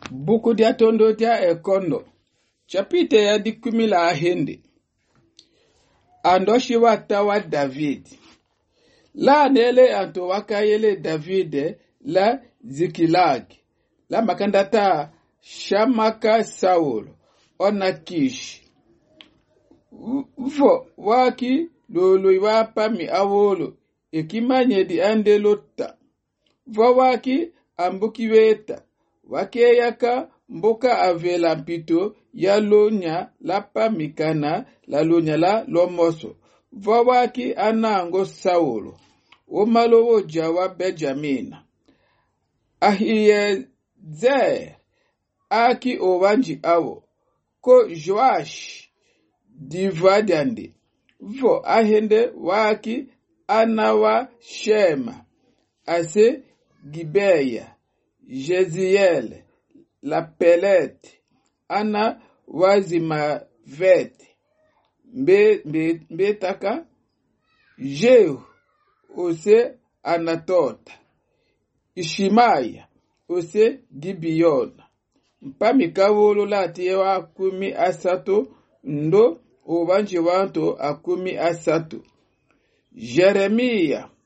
Buku dia tondo dia ekondo. Chapite ya dikumila ahende. Andoshi watawa David. La nele anto wakayele David la Ziklag. La makandata Shamaka Saul. Ona Kish. Vo waki lolo iwapa mi awolo. Ekimanye di andelota. Vo waki ambuki weta. Wakeyaka mboka avela mpito ya lonya lapa mikana la lonya la lomoso. Vawaki anango Saulo. Omalowo jawa Benjamina. Ahiezer aki owanji awo. Ko Joash divadande. Vo ahende waki anawa Shema. Ase Gibeya. Jeziel, la Pelete, Ana Wazimavet, Betaka, Jehu, ose Anatota, Ishimaya, ose Gibeon. Mpamikawolo lati wa kumi asato, ndo ubanji wanto akumi asato. Jeremia,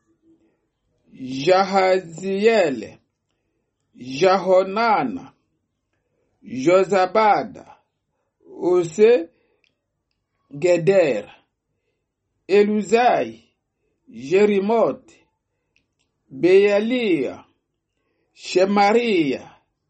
Jahaziele, Jahonana, Josabada, Ose Geder, Eluzai, Jerimot, Bealia, Shemaria,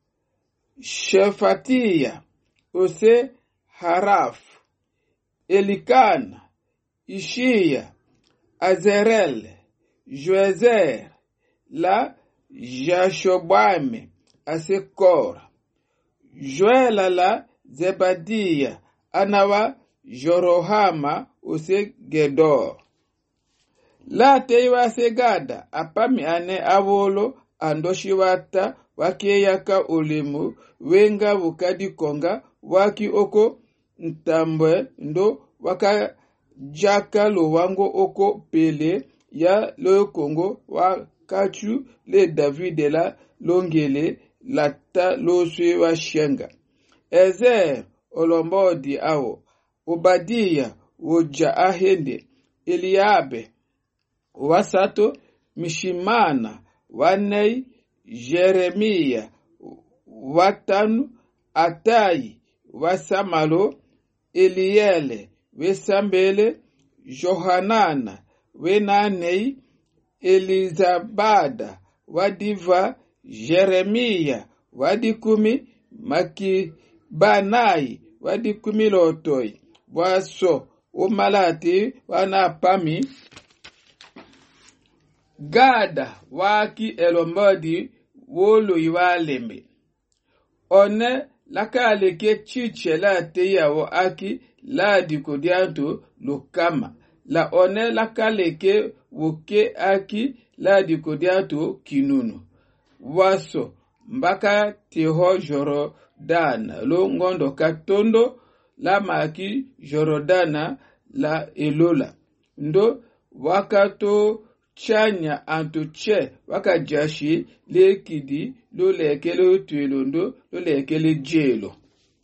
Shefatia, Ose Haraf, Elikana, Ishia, Azerel, Joezer, la Jashobame, Asekora, Joela la Zebadia, Anawa Jorohama, Ose Gedor. La teiwa segada, apami ane awolo, andoshiwata, wakeyaka olimu, wenga wukadi konga, waki oko ntambwe, ndo waka jaka lo wango oko pele, ya lo kongo, Kachu le David la longele la ta lo suewa shenga. Ezer olombodi awo. Obadiya woja ahende. Eliabe. Wasato Mishimana. Wanei Jeremia. Watanu Atai. Wasamalo. Eliele. Wesambele. Johanana. Wenanei. Elizabada, wadiva Jeremia, wadikumi Makibanai, wadikumi lotoi, waso, umalati, wanapami, Gada, waki elombodi, wolo iwalembe. One, laka aleke chiche la teyawo aki, la dikodianto lukama. La one laka leke woke aki la dikodiato kinunu. Waso mbaka teho Jorodana lo ngondo katondo la maki Jorodana la elola. Ndo wakato chanya antoche wakajashi le kidi lo lekele tuelondo lo lekele jelo.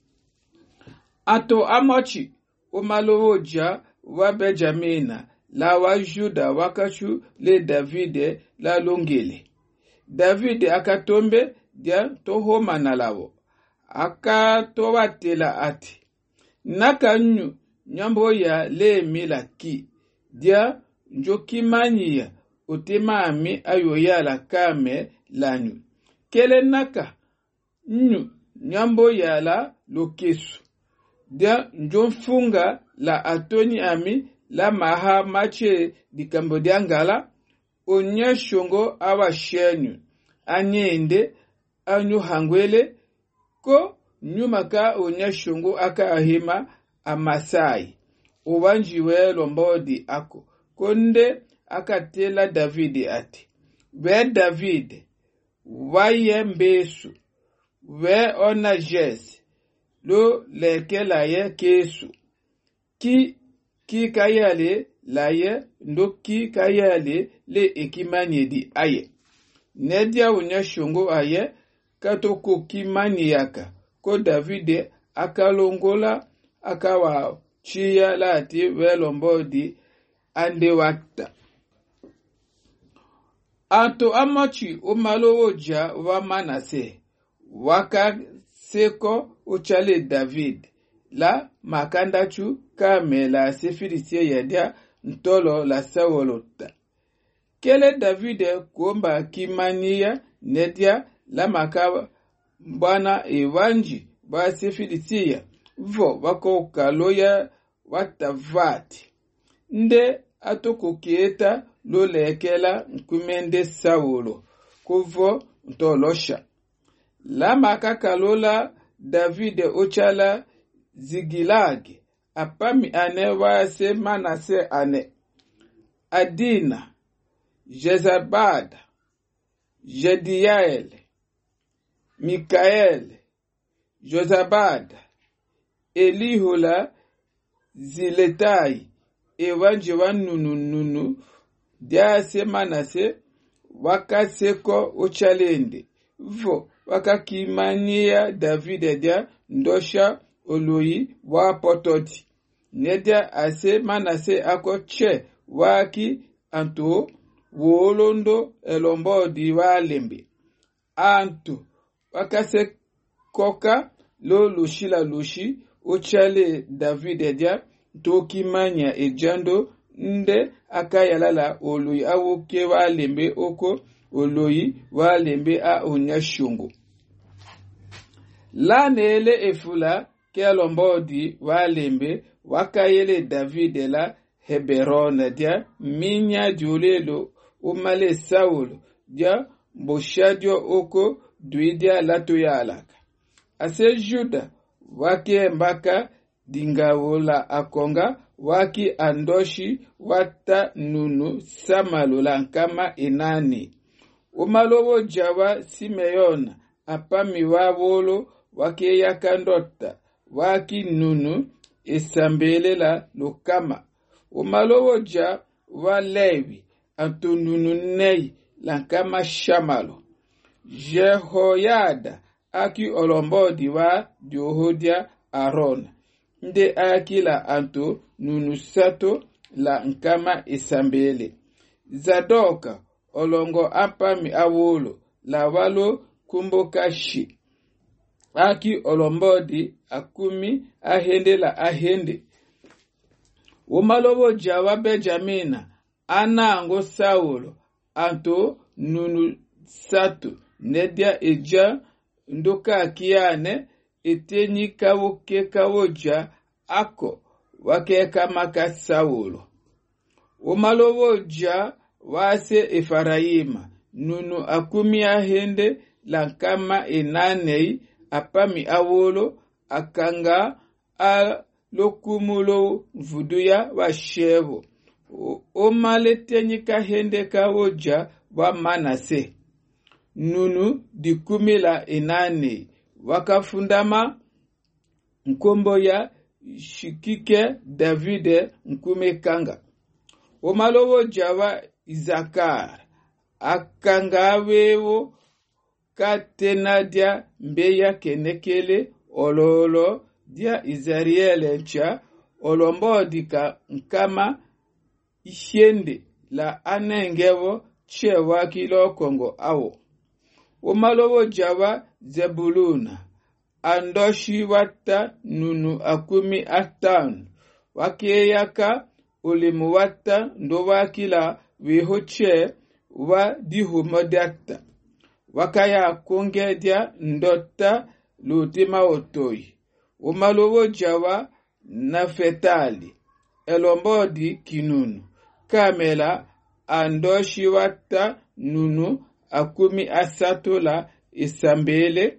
Ato amochi omalowoja wa Benjamina, la wa Juda wakachu le Davide la longele. Davide akatombe dia toho manalawo. Akatowatela ati. Nakanyu nyambo ya le milaki. Dia njokimanyia otemami ayoya la kame lanyu. Kele naka nyu nyambo ya la lokesu. Dia njonfunga la atoni ami la maha mache di Kambodiangala onye shongo awa shenyu anyende anyu hangwele ko nyumaka onye shongo aka ahima amasai uwanjiwe lombodi ako konde akatela David ati we David waye mbesu we ona jes lo lekela ye kesu ki kayale laye ndo ki kayale le ekimanye di aye. Nedia unya shungo aye katoko kimaniaka ko Davide akalongola akawa chia lati welombodi ande wakta. Anto amachi umalowoja wa Manase waka seko uchale David la makandachu kamela sefirisie yadia ntolo la sawolota. Kele Davide kuomba kimania nedia la makaba bwana ewanji ba sefirisie vo wako kaloya watavati. Nde atoko kieta lolekela nkumende Saulo kuvo ntolosha. La makakalola Davide ochala Zigilagi apami ane wase Manase ane. Adina, Jezabad, Jediael, Mikael, Jozabad, Elihula, Ziletai, ewanji wa nunu, diase Manase, wakaseko ochalende. Vo, wakakimania Davide dia ndosha oloyi wa pototi. Nedia ase Manase ako che waki anto wolondo elombodi wa lembe. Anto wakase koka lo lushi la lushi ochale Davide dia tokimanya ejando nde akayalala oloyi awoke wa lembe oko oloyi wa lembe a onyashungu. La nele efula ke lombodi wa lembe wakayele Davide la Heberona dia minya diolelo umale Saulo dia boshadio oko duidia latoyalaka. Ase Juda wake mbaka dingawola akonga waki andoshi wata nunu samalola nkama inani. Umalowo jawa Simeona apami wawolo wake yakandota waki nunu isambele la lukama. Umalowo ja wa Lewi antununu nei lankama shamalo. Jehoyada aki olombodi wa Jehodia Aaron. Nde aki la anto nunu sato la nkama isambele. Zadoka olongo apami awolo la walo kumbokashi. Aki olombodi akumi ahende la ahende. Umalowo jawa Benjamina anango Saulo anto nunu sato nedia eja ndoka kiane etenyi kawoke kawoja ako wake kamaka Saulo. Umalowo ja wase Efraima nunu akumi ahende lankama enanei apami awolo akanga a lokumulo vuduya wa shevo. Omale tenyi kahende kawoja wa Manase nunu dikumila enanei wakafundama nkombo ya shikike Davide nkume kanga. Omalowo jawa Izakar akanga wewo katena dia mbeya kenekele ololo dia Izariele ncha olombodi ka nkama ishende la anengewo che wakilo kongo awo. Omalowo jawa Zebuluna andoshi wata nunu akumi atanu wakeyaka ulimu wata ndo wakila wehoche wa dihumodata wakaya kongedia ndota lutima otoi. Umalowo jawa Nafetali elombodi kinunu kamela andoshi wata nunu akumi asatola isambele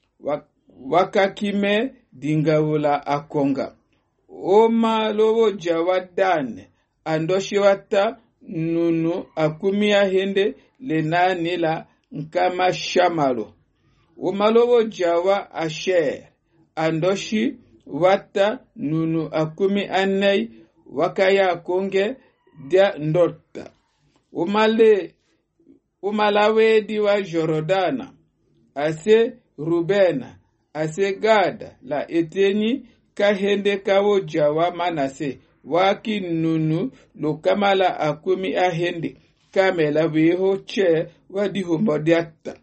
wakakime dingawula akonga. Omalowo jawa Dan andoshi wata nunu akumi ahende lenani la nkama shamalo. Umalowo jawa Asher andoshi wata nunu akumi anei wakaya konge dia ndota. Umalawedi wa Jorodana ase Rubena ase Gada la etenyi kahende kawo jawa Manase waki nunu lo kamala akumi ahende kamela weho che wadiho modiata.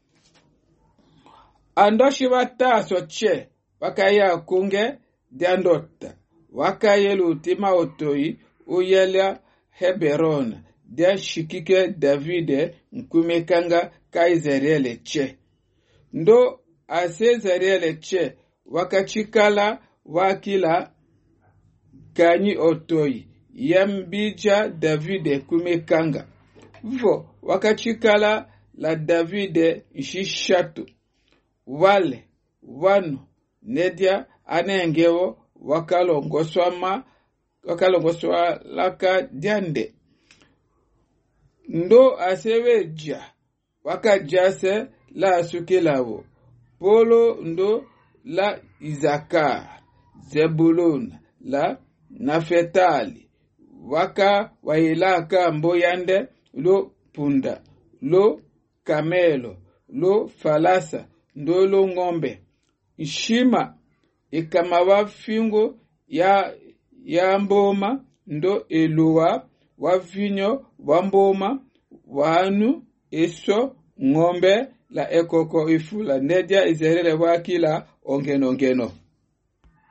Andoshi wataso che wakaya kunge diandota wakayelu utima otoi uyela Heberon dia shikike Davide nkumekanga kaizerele che. Ndo asezerele che wakachikala wakila kanyi otoi yambija Davide kumekanga. Vo wakachikala la Davide shishatu. Wale wanu nedia anengewo wakalongoswa laka diande. Ndo aseweja wakajase la asukilawo. Polo ndo la Isakar, Zebulun la Nafetali. Waka wailaka mboyande lo punda, lo kamelo, lo falasa, ndo lo ngombe. Ishima ikamawa fingo ya mboma ndo eluwa wavinyo wamboma wanu eso ngombe la ekoko ifula nedia izerele wakila ongeno.